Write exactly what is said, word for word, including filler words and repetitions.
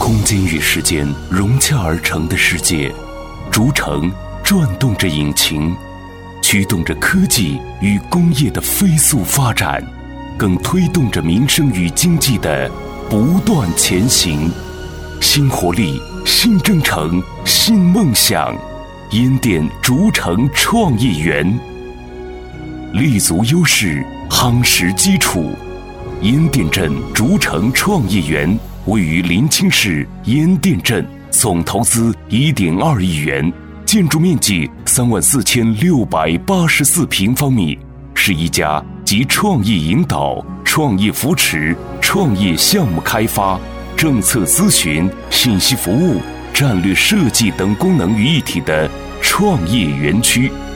空间与时间融洽而成的世界，竹城转动着引擎，驱动着科技与工业的飞速发展，更推动着民生与经济的不断前行。新活力，新征程，新梦想，烟电竹城创业园，立足优势，夯实基础。烟电镇竹城创业园位于临清市烟电镇，总投资一点二亿元，建筑面积三万四千六百八十四平方米，是一家集创业引导、创业扶持、创业项目开发、政策咨询、信息服务、战略设计等功能于一体的创业园区。